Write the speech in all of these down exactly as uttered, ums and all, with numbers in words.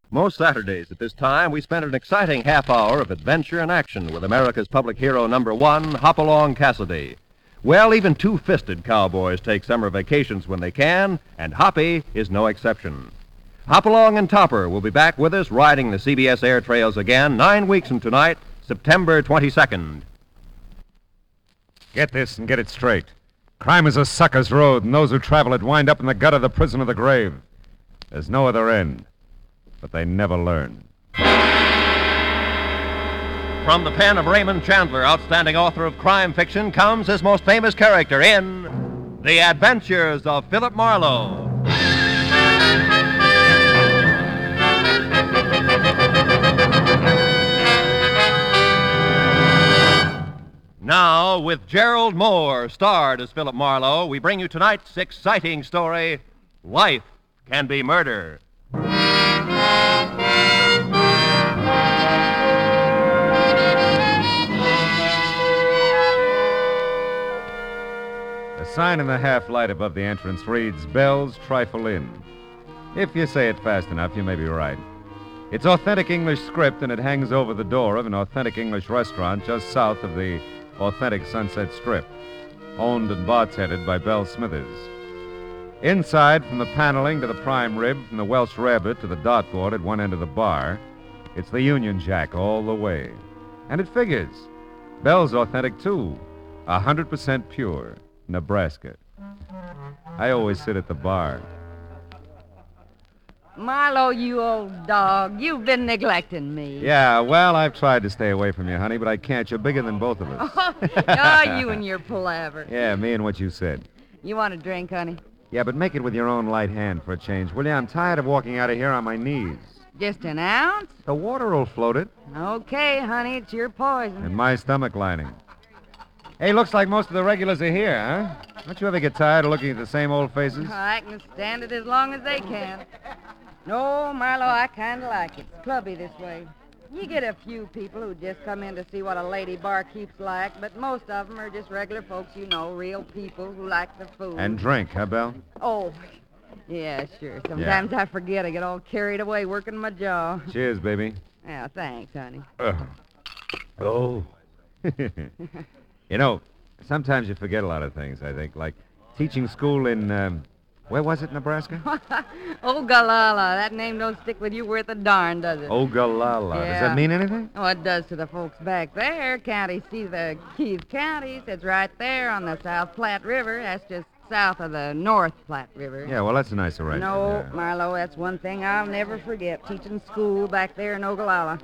Most Saturdays at this time, we spend an exciting half hour of adventure and action with America's public hero number one, Hopalong Cassidy. Well, even two-fisted cowboys take summer vacations when they can, and Hoppy is no exception. Hopalong and Topper will be back with us riding the C B S air trails again nine weeks from tonight, September twenty-second. Get this and get it straight. Crime is a sucker's road, and those who travel it wind up in the gut of the prison of the grave. There's no other end. But they never learn. From the pen of Raymond Chandler, outstanding author of crime fiction, comes his most famous character in The Adventures of Philip Marlowe. Now, with Gerald Moore, starred as Philip Marlowe, we bring you tonight's exciting story, Life Can Be Murder. The sign in the half-light above the entrance reads, Bell's Trifle Inn. If you say it fast enough, you may be right. It's authentic English script, and it hangs over the door of an authentic English restaurant just south of the authentic Sunset Strip, owned and bartended by Belle Smithers. Inside, from the paneling to the prime rib, from the Welsh rabbit to the dartboard at one end of the bar, it's the Union Jack all the way. And it figures. Belle's authentic, too. A hundred percent pure. Nebraska. I always sit at the bar. Marlowe, you old dog, you've been neglecting me. Yeah, well, I've tried to stay away from you, honey, but I can't. You're bigger than both of us. Oh, you and your palaver. Yeah, me and what you said. You want a drink, honey? Yeah, but make it with your own light hand for a change, will you? I'm tired of walking out of here on my knees. Just an ounce? The water will float it. Okay, honey, it's your poison. And my stomach lining. Hey, looks like most of the regulars are here, huh? Don't you ever get tired of looking at the same old faces? I can stand it as long as they can. No, Marlowe, I kind of like it. It's clubby this way. You get a few people who just come in to see what a lady barkeep's like, but most of them are just regular folks, you know, real people who like the food. And drink, huh, Belle? Oh, yeah, sure. Sometimes yeah. I forget. I get all carried away working my jaw. Cheers, baby. Yeah, thanks, honey. Uh, oh. You know, sometimes you forget a lot of things, I think, like teaching school in, um, where was it, Nebraska? Ogallala. That name don't stick with you worth a darn, does it? Ogallala. Yeah. Does that mean anything? Oh, it does to the folks back there. County, see the Keith County. It's right there on the South Platte River. That's just south of the North Platte River. Yeah, well, that's a nice arrangement. No, yeah. Marlowe, that's one thing I'll never forget, teaching school back there in Ogallala.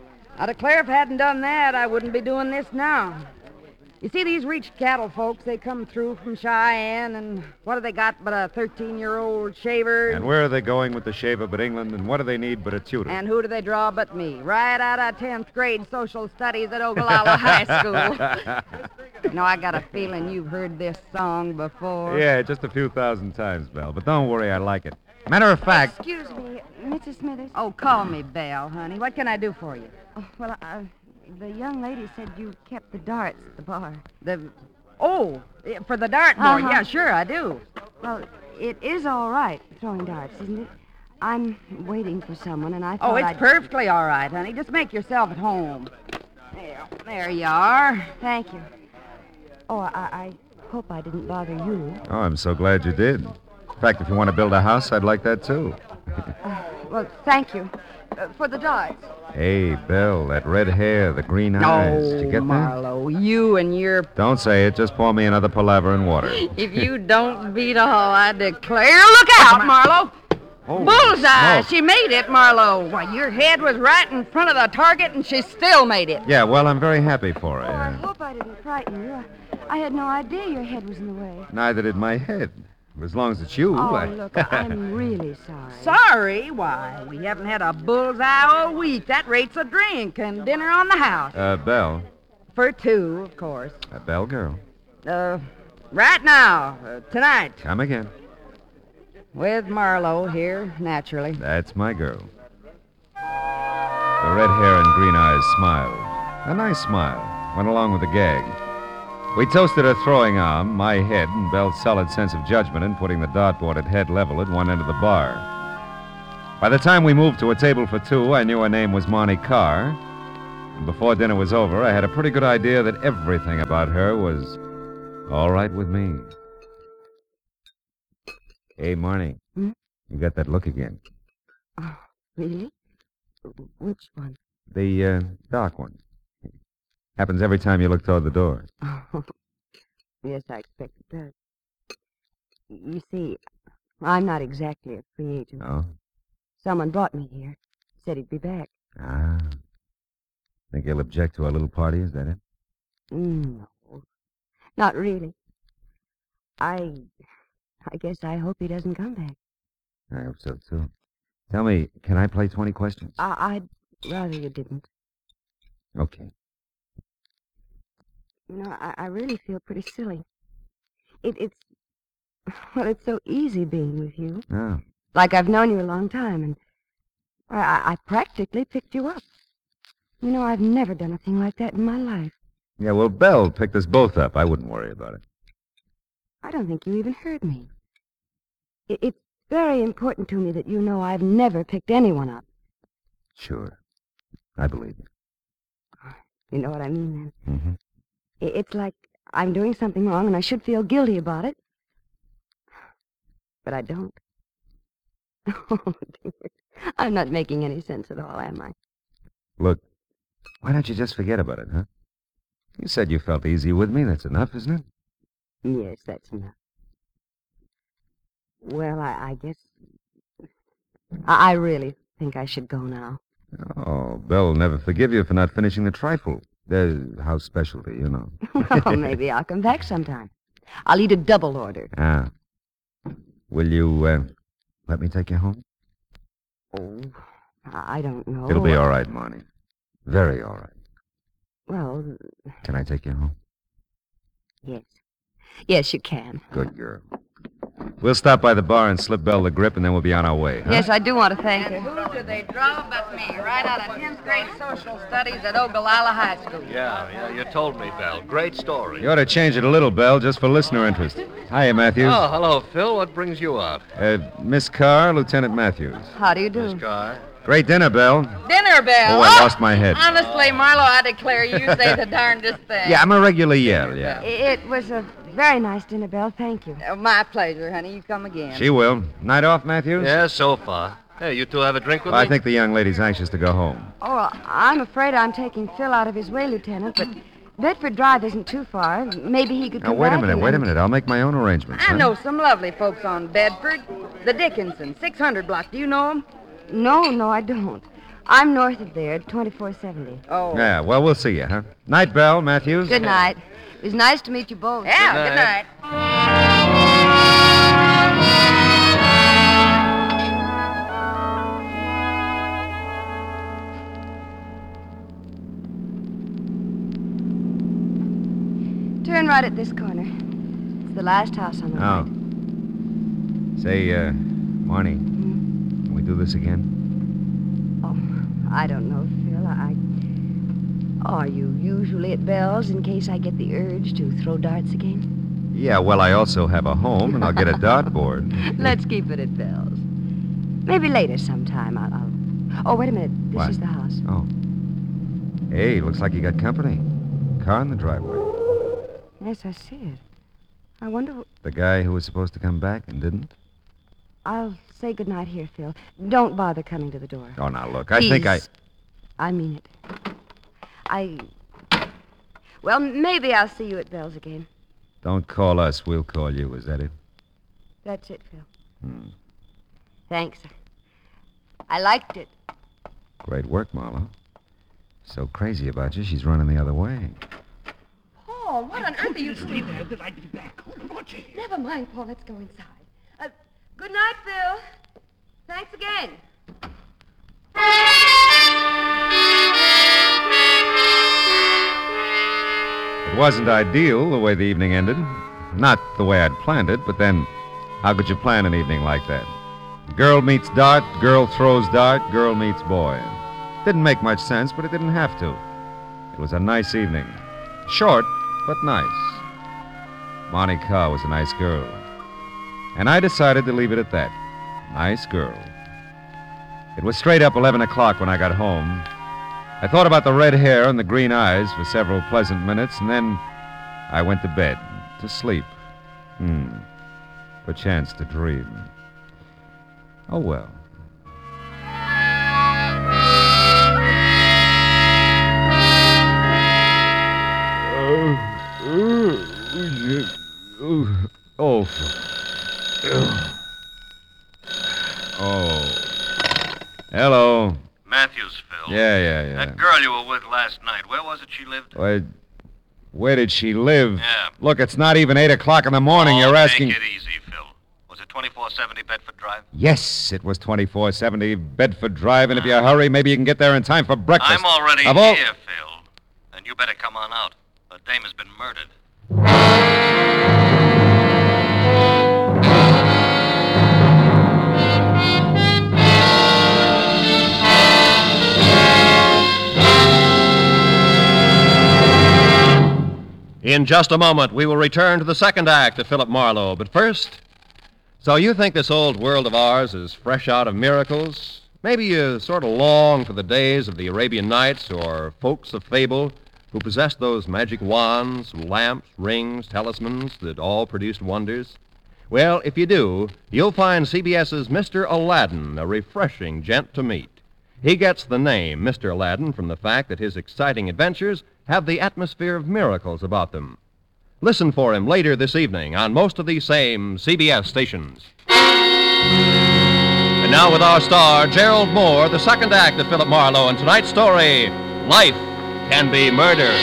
I declare if I hadn't done that, I wouldn't be doing this now. You see, these reached cattle folks, they come through from Cheyenne, and what have they got but a thirteen-year-old shaver? And where are they going with the shaver but England, and what do they need but a tutor? And who do they draw but me? Right out of tenth grade social studies at Ogallala High School. You know, I got a feeling you've heard this song before. Yeah, just a few thousand times, Belle, but don't worry, I like it. Matter of fact... Excuse me, Missus Smithers. Oh, call me Belle, honey. What can I do for you? Oh, well, I... The young lady said you kept the darts at the bar. The... Oh, for the dartboard. Uh-huh. Yeah, sure, I do. Well, it is all right, throwing darts, isn't it? I'm waiting for someone, and I thought Oh, it's I'd... perfectly all right, honey. Just make yourself at home. There, there you are. Thank you. Oh, I, I hope I didn't bother you. Oh, I'm so glad you did. In fact, if you want to build a house, I'd like that, too. uh, well, thank you. Uh, for the darts. Hey, Belle, that red hair, the green eyes. Did you get Marlowe, that? you and your... Don't say it. Just pour me another palaver and water. If you don't beat all, I declare... Look out, Marlowe! Oh, bullseye! Smoke. She made it, Marlowe. Why, your head was right in front of the target, and she still made it. Yeah, well, I'm very happy for her. Oh, I hope I didn't frighten you. I, I had no idea your head was in the way. Neither did my head. As long as it's you. Oh, I... look, I'm really sorry. Sorry? Why, we haven't had a bullseye all week. That rates a drink and dinner on the house. Uh, Belle. For two, of course. A Belle girl. Uh, right now, uh, tonight. Come again. With Marlowe here, naturally. That's my girl. The red hair and green eyes smiled. A nice smile. Went along with the gag. We toasted her throwing arm, my head, and Belle's solid sense of judgment in putting the dartboard at head level at one end of the bar. By the time we moved to a table for two, I knew her name was Marnie Carr. And before dinner was over, I had a pretty good idea that everything about her was all right with me. Hey, Marnie. Hmm? You got that look again. Oh, really? Which one? The uh, dark one. Happens every time you look toward the door. Oh, yes, I expect it does. You see, I'm not exactly a free agent. Oh? Someone brought me here. Said he'd be back. Ah. Think he'll object to our little party, is that it? No, not really. I... I guess I hope he doesn't come back. I hope so, too. Tell me, can I play twenty questions? I, I'd rather you didn't. Okay. You know, I, I really feel pretty silly. It, it's... Well, it's so easy being with you. Oh. Like I've known you a long time, and I, I practically picked you up. You know, I've never done a thing like that in my life. Yeah, well, Belle picked us both up. I wouldn't worry about it. I don't think you even heard me. It, it's very important to me that you know I've never picked anyone up. Sure. I believe you. You know what I mean, then? Mm-hmm. It, it's like I'm doing something wrong, and I should feel guilty about it. But I don't. Oh, dear. I'm not making any sense at all, am I? Look, why don't you just forget about it, huh? You said you felt easy with me. That's enough, isn't it? Yes, that's enough. Well, I, I guess... I, I really think I should go now. Oh, Belle will never forgive you for not finishing the trifle. There's house specialty, you know. Well, maybe I'll come back sometime. I'll eat a double order. Ah. Will you, uh, let me take you home? Oh, I I don't know. It'll be all right, Marnie. Very all right. Well, Can I take you home? yes. Yes, you can. Good girl. We'll stop by the bar and slip Belle the grip, and then we'll be on our way, huh? Yes, I do want to thank And her. who do they draw but me, right out of tenth grade social studies at Ogallala High School? Yeah, yeah, you told me, Belle. Great story. You ought to change it a little, Belle, just for listener interest. Hiya, Matthews. Oh, hello, Phil. What brings you out? Uh, Miss Carr, Lieutenant Matthews. How do you do? Miss Carr. Great dinner, Belle. Dinner bell. Oh, I lost my head. Honestly, Marlowe, I declare you say the darndest thing. Yeah, I'm a regular Yale, yeah. It was a very nice dinner, Belle. Thank you. Oh, my pleasure, honey. You come again. She will. Night off, Matthews? Yeah, so far. Hey, you two have a drink with Well, me? I think the young lady's anxious to go home. Oh, well, I'm afraid I'm taking Phil out of his way, Lieutenant, but Bedford Drive isn't too far. Maybe he could Now, come wait a back minute, and- wait a minute. I'll make my own arrangements. I huh? know some lovely folks on Bedford. The Dickinson, six hundred block. Do you know them? No, no, I don't. I'm north of there, twenty-four seventy. Oh. Yeah, well, we'll see you, huh? Night, Belle, Matthews. Good night. It was nice to meet you both. Yeah, Good good night. night. Turn right at this corner. It's the last house on the Oh. right. Say, uh, Marnie, can we do this again? Oh, I don't know, Phil. I... Are you usually at Bell's in case I get the urge to throw darts again? Yeah, well, I also have a home, and I'll get a dartboard. Let's keep it at Bell's. Maybe later sometime I'll... I'll... Oh, wait a minute. This What? is the house. Oh. Hey, looks like you got company. Car in the driveway. Yes, I see it. I wonder... wh- The guy who was supposed to come back and didn't? I'll say goodnight here, Phil. Don't bother coming to the door. Oh, now, look, I think I... Please. I mean it. I... Well, maybe I'll see you at Bell's again. Don't call us, we'll call you. Is that it? That's it, Phil. Hmm. Thanks. I liked it. Great work, Marlowe. So crazy about you, she's running the other way. Paul, what on earth are you Stay there, that I'd be back. Watch it. Never mind, Paul. Let's go inside. Uh, good night, Phil. Thanks again. It wasn't ideal the way the evening ended. Not the way I'd planned it, but then how could you plan an evening like that? Girl meets dart, girl throws dart, girl meets boy. Didn't make much sense, but it didn't have to. It was a nice evening. Short, but nice. Monty Carr was a nice girl. And I decided to leave it at that. Nice girl. It was straight up eleven o'clock when I got home. I thought about the red hair and the green eyes for several pleasant minutes, and then I went to bed, to sleep. Hmm. Perchance to dream. Oh, well. Oh. Oh. Hello. Matthews, Phil. Yeah, yeah, yeah. That girl you were with last night, where was it she lived? Where, where did she live? Yeah. Look, it's not even eight o'clock in the morning. Oh, You're asking. Take it easy, Phil. Was it twenty-four seventy Bedford Drive? Yes, it was twenty-four seventy Bedford Drive, and if you hurry, maybe you can get there in time for breakfast. I'm already Of here, all- Phil. And you better come on out. The dame has been murdered. In just a moment, we will return to the second act of Philip Marlowe. But first, so you think this old world of ours is fresh out of miracles? Maybe you sort of long for the days of the Arabian Nights or folks of fable who possessed those magic wands, lamps, rings, talismans that all produced wonders? Well, if you do, you'll find CBS's Mister Aladdin a refreshing gent to meet. He gets the name Mister Aladdin from the fact that his exciting adventures have the atmosphere of miracles about them. Listen for him later this evening on most of these same C B S stations. And now with our star, Gerald Moore, the second act of Philip Marlowe, and tonight's story, Life Can Be Murder.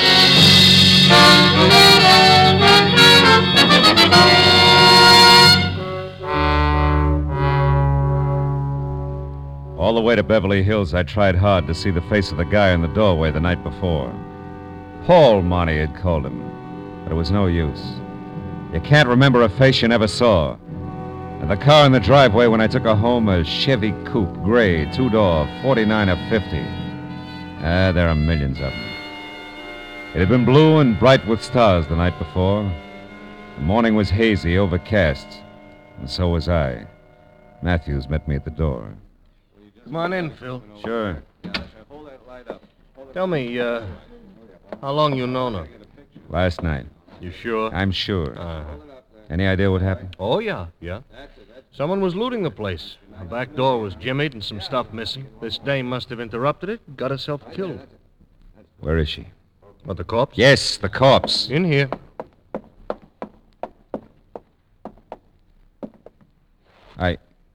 All the way to Beverly Hills, I tried hard to see the face of the guy in the doorway the night before. Paul, Monty had called him, but it was no use. You can't remember a face you never saw. And the car in the driveway when I took her home, a Chevy Coupe, gray, two-door, forty-nine or fifty. Ah, there are millions of them. It had been blue and bright with stars the night before. The morning was hazy, overcast, and so was I. Matthews met me at the door. Come on in, Phil. Sure. Tell me, uh, how long you known her? Last night. You sure? I'm sure. Uh-huh. Any idea what happened? Oh, yeah, yeah. Someone was looting the place. The back door was jimmied and some stuff missing. This dame must have interrupted it, got herself killed. Where is she? What, the corpse? Yes, the corpse. In here. I...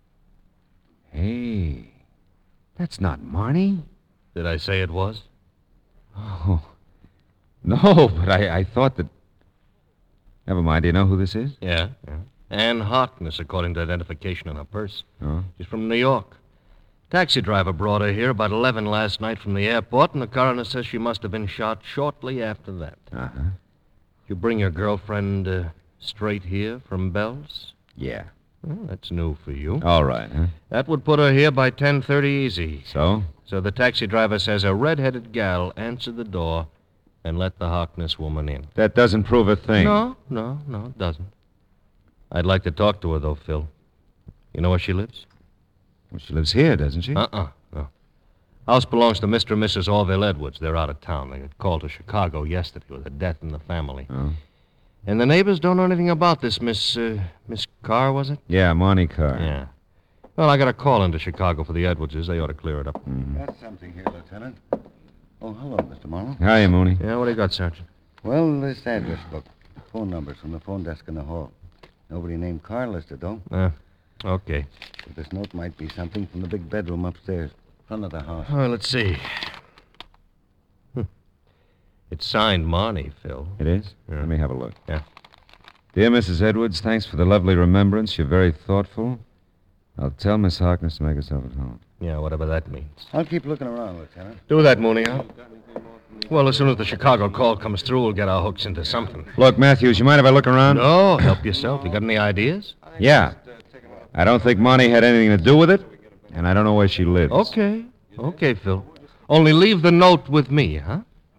Hey, that's not Marnie. Did I say it was? Oh, no, but I, I thought that... Never mind, do you know who this is? Yeah, yeah. Ann Harkness, according to identification on her purse. Oh? She's from New York. Taxi driver brought her here about eleven last night from the airport, and the coroner says she must have been shot shortly after that. Uh-huh. You bring your girlfriend uh, straight here from Bell's? Yeah. Well, that's new for you. All right, huh? That would put her here by ten thirty easy. So? So the taxi driver says a red-headed gal answered the door and let the Harkness woman in. That doesn't prove a thing. No, no, no, it doesn't. I'd like to talk to her, though, Phil. You know where she lives? Well, she lives here, doesn't she? Uh-uh, no. House belongs to Mister and Missus Orville Edwards. They're out of town. They got called to Chicago yesterday with a death in the family. Oh? And the neighbors don't know anything about this Miss, uh, Miss Carr, was it? Yeah, Marnie Carr. Yeah. Well, I got a call into Chicago for the Edwardses. They ought to clear it up. Mm-hmm. Got something here, Lieutenant. Oh, hello, Mister Marlowe. Hiya, Mooney. Yeah, what do you got, Sergeant? Well, this address book. Phone numbers from the phone desk in the hall. Nobody named Carr listed, though. Uh, okay. But this note might be something from the big bedroom upstairs, front of the house. All right, let's see. Hmm. It's signed Marnie, Phil. It is? Yeah. Let me have a look. Yeah. Dear Missus Edwards, thanks for the lovely remembrance. You're very thoughtful. I'll tell Miss Harkness to make herself at home. Yeah, whatever that means. I'll keep looking around, Lieutenant. Do that, Mooney, huh? Well, as soon as the Chicago call comes through, we'll get our hooks into something. Look, Matthews, you mind if I look around? No, help yourself. You got any ideas? Yeah. I don't think Marnie had anything to do with it, and I don't know where she lives. Okay. Okay, Phil. Only leave the note with me, huh?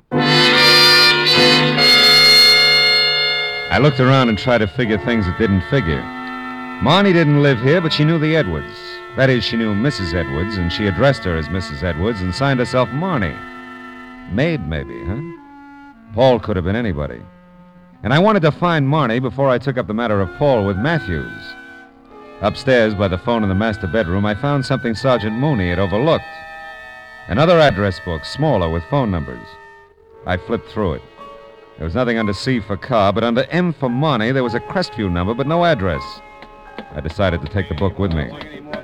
I looked around and tried to figure things that didn't figure. Marnie didn't live here, but she knew the Edwards. That is, she knew Missus Edwards, and she addressed her as Missus Edwards and signed herself Marnie. Maid, maybe, huh? Paul could have been anybody. And I wanted to find Marnie before I took up the matter of Paul with Matthews. Upstairs, by the phone in the master bedroom, I found something Sergeant Mooney had overlooked. Another address book, smaller, with phone numbers. I flipped through it. There was nothing under C for car, but under M for Marnie, there was a Crestview number, but no address. I decided to take the book with me.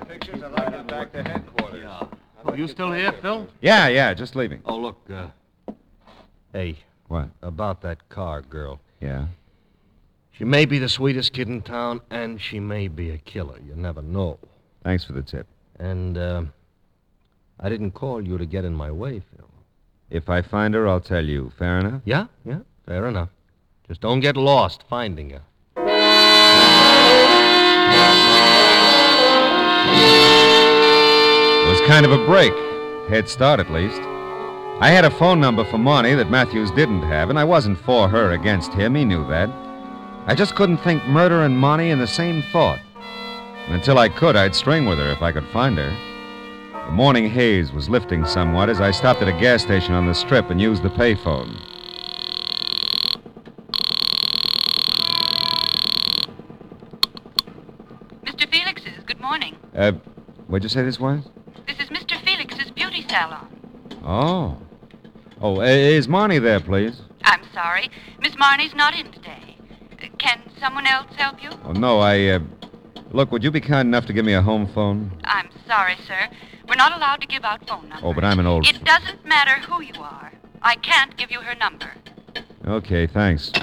Oh, you still here, Phil? Yeah, yeah, just leaving. Oh, look, uh... Hey. What? About that car girl. Yeah? She may be the sweetest kid in town, and she may be a killer. You never know. Thanks for the tip. And, uh... I didn't call you to get in my way, Phil. If I find her, I'll tell you. Fair enough? Yeah, yeah, fair enough. Just don't get lost finding her. It was kind of a break. Head start, at least. I had a phone number for Marnie that Matthews didn't have, and I wasn't for her against him. He knew that. I just couldn't think murder and Marnie in the same thought. And until I could, I'd string with her if I could find her. The morning haze was lifting somewhat as I stopped at a gas station on the strip and used the payphone. Mister Felix's, good morning. Uh, what'd you say this was? This is Mister Felix's beauty salon. Oh. Oh, uh, is Marnie there, please? I'm sorry. Miss Marnie's not in today. Uh, Can someone else help you? Oh, no, I, uh... Look, would you be kind enough to give me a home phone? I'm sorry, sir. We're not allowed to give out phone numbers. Oh, but I'm an old... It doesn't matter who you are. I can't give you her number. Okay, thanks.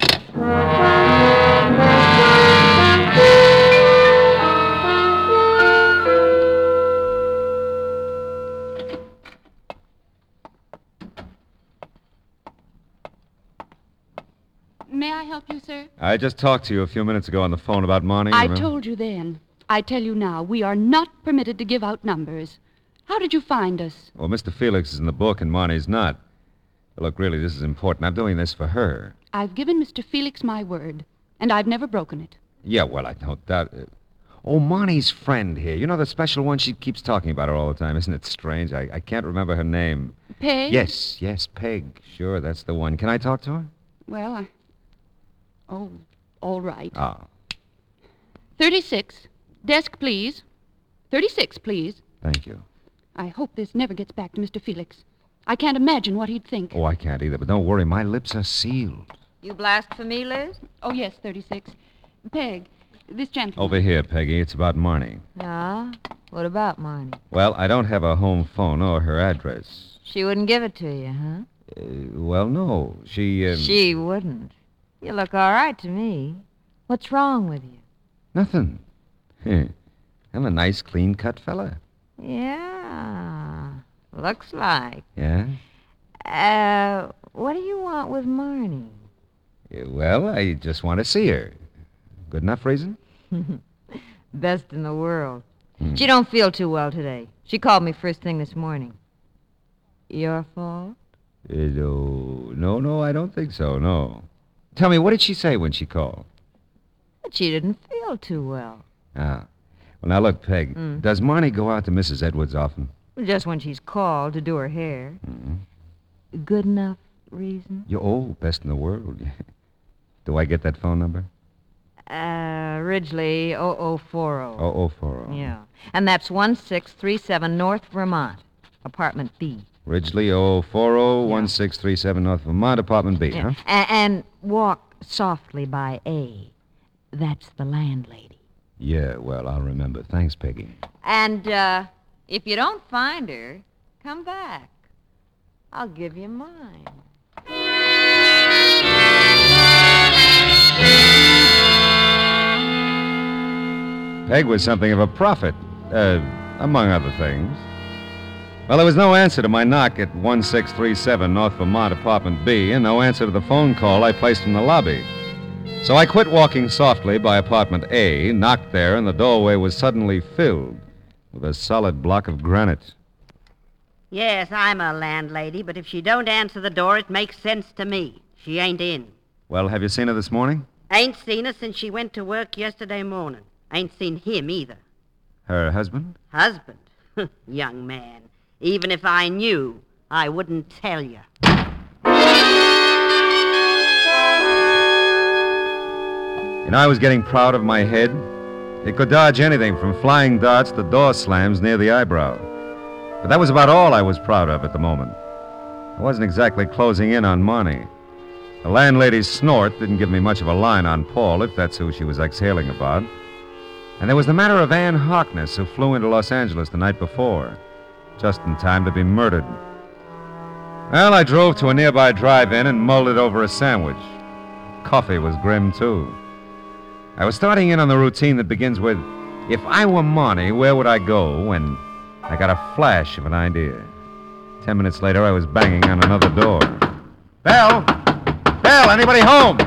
May I help you, sir? I just talked to you a few minutes ago on the phone about Marnie. I remember? told you then. I tell you now, we are not permitted to give out numbers. How did you find us? Well, Mister Felix is in the book and Marnie's not. Look, really, this is important. I'm doing this for her. I've given Mister Felix my word, and I've never broken it. Yeah, well, I don't doubt it. Oh, Marnie's friend here. You know the special one? She keeps talking about her all the time. Isn't it strange? I, I can't remember her name. Peg? Yes, yes, Peg. Sure, that's the one. Can I talk to her? Well, I... Oh, all right. Ah. thirty-six. Desk, please. thirty-six, please. Thank you. I hope this never gets back to Mister Felix. I can't imagine what he'd think. Oh, I can't either, but don't worry. My lips are sealed. You blast for me, Liz? Oh, yes, thirty-six. Peg, this gentleman. Over here, Peggy. It's about Marnie. Ah? What about Marnie? Well, I don't have a home phone or her address. She wouldn't give it to you, huh? Uh, well, no. She, um... She wouldn't. You look all right to me. What's wrong with you? Nothing. I'm a nice, clean-cut fella. Yeah. Looks like. Yeah? Uh, what do you want with Marnie? Yeah, well, I just want to see her. Good enough reason? Best in the world. Hmm. She don't feel too well today. She called me first thing this morning. Your fault? Uh, no, no, no, I don't think so, no. Tell me, what did she say when she called? But she didn't feel too well. Ah. Well, now, look, Peg, Mm. does Marnie go out to Missus Edwards often? Just when she's called to do her hair. Mm-hmm. Good enough reason? You're old, best in the world. Do I get that phone number? Uh, Ridgely oh oh four oh. Oh, oh, four oh. Yeah. And that's one six three seven North Vermont, apartment B. Ridgely oh four oh, one six three seven North Vermont, apartment B, Yeah. huh? A- and walk softly by A. That's the landlady. Yeah, well, I'll remember. Thanks, Peggy. And, uh, if you don't find her, come back. I'll give you mine. Peg was something of a prophet, uh, among other things. Well, there was no answer to my knock at one six three seven North Vermont, apartment B, and no answer to the phone call I placed from the lobby. So I quit walking softly by apartment A, knocked there, and the doorway was suddenly filled with a solid block of granite. Yes, I'm a landlady, but if she don't answer the door, it makes sense to me. She ain't in. Well, have you seen her this morning? Ain't seen her since she went to work yesterday morning. Ain't seen him either. Her husband? Husband? Young man, even if I knew, I wouldn't tell you. You know, I was getting proud of my head. It could dodge anything from flying darts to door slams near the eyebrow. But that was about all I was proud of at the moment. I wasn't exactly closing in on Marnie. The landlady's snort didn't give me much of a line on Paul, if that's who she was exhaling about. And there was the matter of Ann Harkness, who flew into Los Angeles the night before, just in time to be murdered. Well, I drove to a nearby drive-in and mulled it over a sandwich. Coffee was grim, too. I was starting in on the routine that begins with, if I were Marnie, where would I go? When I got a flash of an idea. Ten minutes later, I was banging on another door. Bell! Bell, anybody home?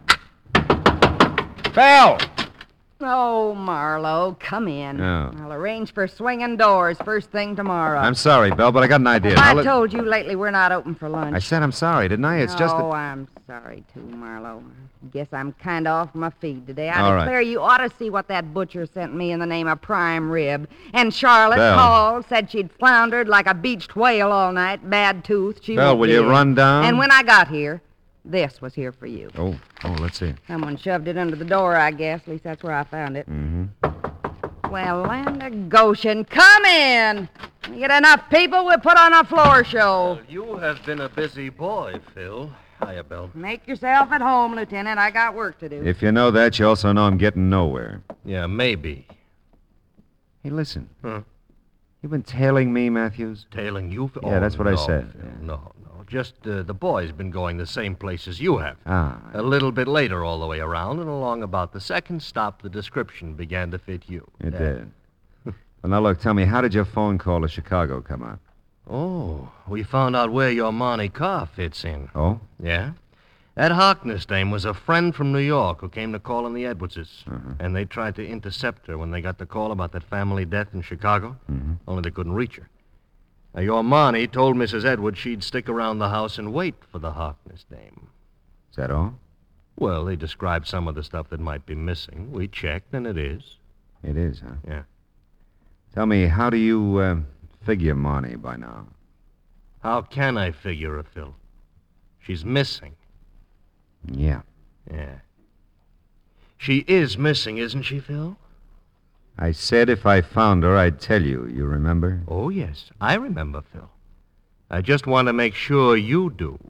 Bell! Oh, Marlowe, come in. Oh. I'll arrange for swinging doors first thing tomorrow. I'm sorry, Bell, but I got an idea. I Now let- told you lately we're not open for lunch. I said I'm sorry, didn't I? It's just that... Oh, I'm sorry, too, Marlowe. Guess I'm kind of off my feet today. I All right. declare you ought to see what that butcher sent me in the name of prime rib. And Charlotte Bell. called, said she'd floundered like a beached whale all night, bad tooth. She Bell, won't will be you in. run down? And when I got here, this was here for you. Oh, oh, let's see. Someone shoved it under the door, I guess. At least that's where I found it. Mm-hmm. Well, land of Goshen, come in. We get enough people, we'll put on a floor show. Well, you have been a busy boy, Phil. Hiya, Bell. Make yourself at home, Lieutenant. I got work to do. If you know that, you also know I'm getting nowhere. Yeah, maybe. Hey, listen. Huh? You been tailing me, Matthews? Tailing you? Phil? Yeah, Oh, that's what I no, said. Phil, Yeah. No, no. Just uh, the boy's been going the same place as you have. Ah. A little bit later all the way around, and along about the second stop, the description began to fit you. It Yeah. did. Well, now, look, tell me, how did your phone call to Chicago come out? Oh, we found out where your Monte car fits in. Oh? Yeah? That Harkness dame was a friend from New York who came to call on the Edwardses. Uh-huh. And they tried to intercept her when they got the call about that family death in Chicago. Mm-hmm. Only they couldn't reach her. Now, your Marnie told Missus Edwards she'd stick around the house and wait for the Harkness dame. Is that all? Well, they described some of the stuff that might be missing. We checked, and it is. It is, huh? Yeah. Tell me, how do you uh, figure Marnie by now? How can I figure her, Phil? She's missing. Yeah. Yeah. She is missing, isn't she, Phil? I said if I found her, I'd tell you. You remember? Oh, yes. I remember, Phil. I just want to make sure you do.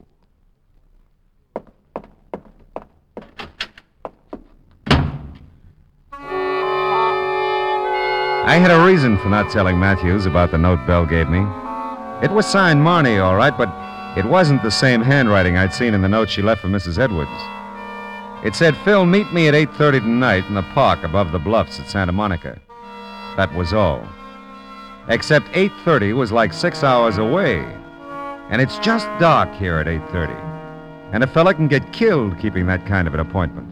I had a reason for not telling Matthews about the note Bell gave me. It was signed Marnie, all right, but it wasn't the same handwriting I'd seen in the note she left for Missus Edwards. It said, Phil, meet me at eight thirty tonight in the park above the bluffs at Santa Monica. That was all. Except eight thirty was like six hours away. And it's just dark here at eight thirty. And a fella can get killed keeping that kind of an appointment.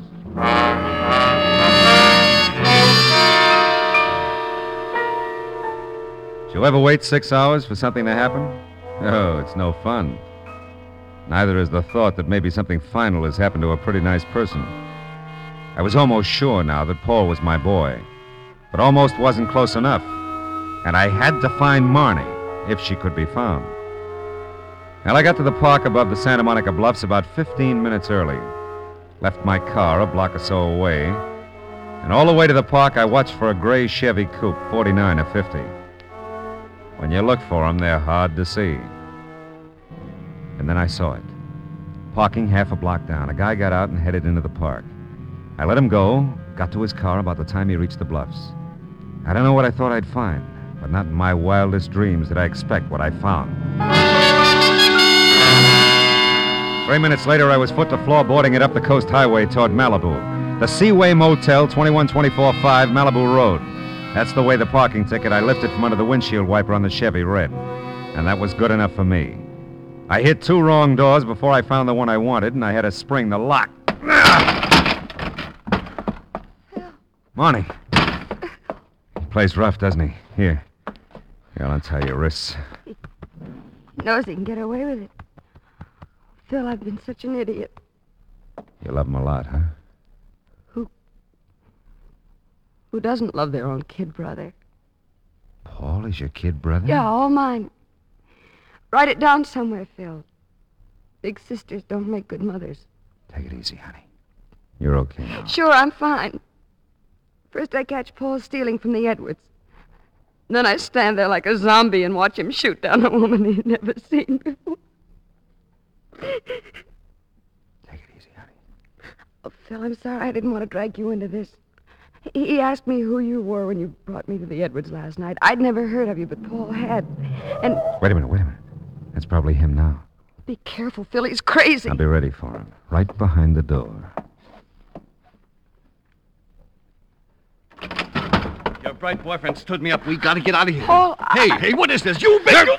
Did you ever wait six hours for something to happen? Oh, it's no fun. Neither is the thought that maybe something final has happened to a pretty nice person. I was almost sure now that Paul was my boy, but almost wasn't close enough. And I had to find Marnie, if she could be found. Well, I got to the park above the Santa Monica Bluffs about fifteen minutes early. Left my car a block or so away. And all the way to the park, I watched for a gray Chevy Coupe, forty-nine or fifty. When you look for them, they're hard to see. And then I saw it. Parking half a block down, a guy got out and headed into the park. I let him go, got to his car about the time he reached the bluffs. I don't know what I thought I'd find, but not in my wildest dreams did I expect what I found. Three minutes later, I was foot to floor boarding it up the coast highway toward Malibu. The Seaway Motel, twenty-one twenty-four five Malibu Road. That's the way the parking ticket I lifted from under the windshield wiper on the Chevy read. And that was good enough for me. I hit two wrong doors before I found the one I wanted, and I had to spring the lock. Marnie. He plays rough, doesn't he? Here. Here, I'll tie your wrists. He knows he can get away with it. Phil, I've been such an idiot. You love him a lot, huh? Who... Who doesn't love their own kid brother? Paul is your kid brother? Yeah, all mine. Write it down somewhere, Phil. Big sisters don't make good mothers. Take it easy, honey. You're okay now. Sure, I'm fine. First I catch Paul stealing from the Edwards. Then I stand there like a zombie and watch him shoot down a woman he'd never seen before. Take it easy, honey. Oh, Phil, I'm sorry I didn't want to drag you into this. He asked me who you were when you brought me to the Edwards last night. I'd never heard of you, but Paul had. And... Wait a minute, wait a minute. That's probably him now. Be careful, Phil. He's crazy. I'll be ready for him. Right behind the door. Your bright boyfriend stood me up. We gotta get out of here. Paul, Hey, I... hey, what is this? You big...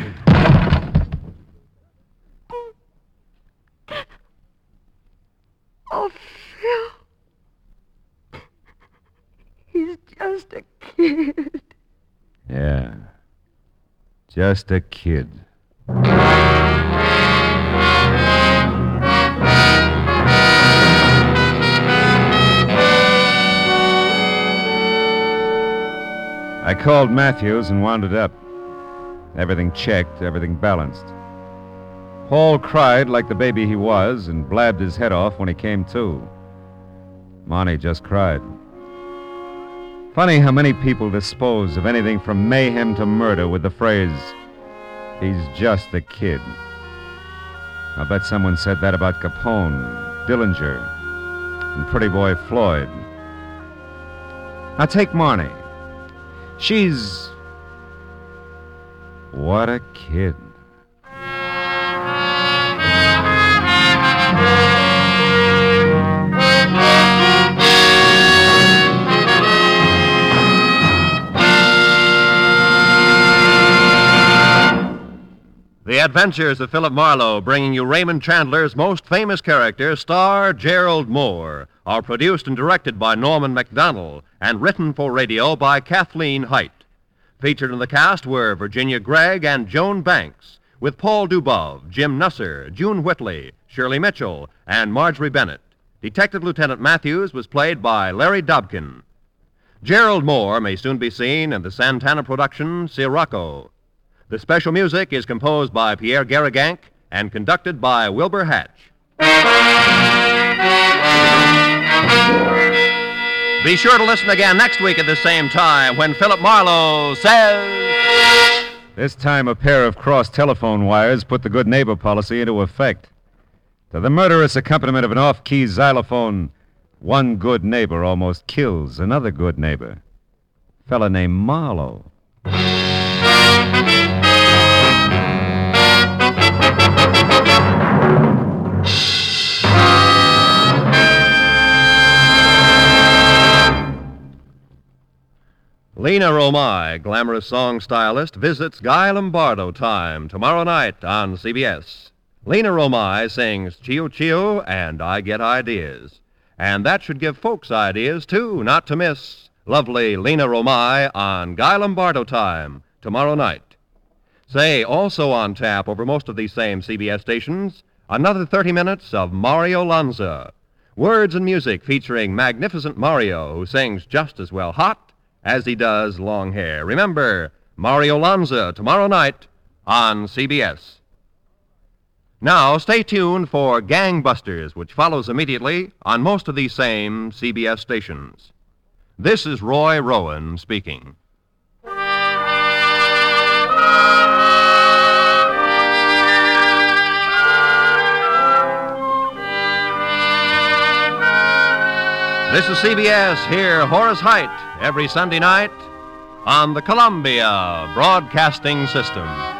Oh, Phil. He's just a kid. Yeah. Just a kid. I called Matthews and wound it up. Everything checked, everything balanced. Paul cried like the baby he was and blabbed his head off when he came to. Monty just cried. Funny how many people dispose of anything from mayhem to murder with the phrase, he's just a kid. I bet someone said that about Capone, Dillinger, and Pretty Boy Floyd. Now take Marnie. She's... What a kid. The Adventures of Philip Marlowe, bringing you Raymond Chandler's most famous character, star Gerald Moore, are produced and directed by Norman Macdonnell and written for radio by Kathleen Height. Featured in the cast were Virginia Gregg and Joan Banks, with Paul Dubov, Jim Nusser, June Whitley, Shirley Mitchell, and Marjorie Bennett. Detective Lieutenant Matthews was played by Larry Dobkin. Gerald Moore may soon be seen in the Santana production, Sirocco. The special music is composed by Pierre Garrigank and conducted by Wilbur Hatch. Be sure to listen again next week at the same time when Philip Marlowe says... This time a pair of cross telephone wires put the good neighbor policy into effect. To the murderous accompaniment of an off-key xylophone, one good neighbor almost kills another good neighbor. A fella named Marlowe. Lena Romai, glamorous song stylist, visits Guy Lombardo time tomorrow night on C B S. Lena Romai sings Chio Chio and I Get Ideas. And that should give folks ideas, too, not to miss. Lovely Lena Romai on Guy Lombardo time tomorrow night. Say, also on tap over most of these same C B S stations, another thirty minutes of Mario Lanza. Words and music featuring magnificent Mario, who sings just as well hot as he does long hair. Remember, Mario Lanza tomorrow night on C B S. Now, stay tuned for Gangbusters, which follows immediately on most of these same C B S stations. This is Roy Rowan speaking. This is C B S. Hear Horace Heidt every Sunday night on the Columbia Broadcasting System.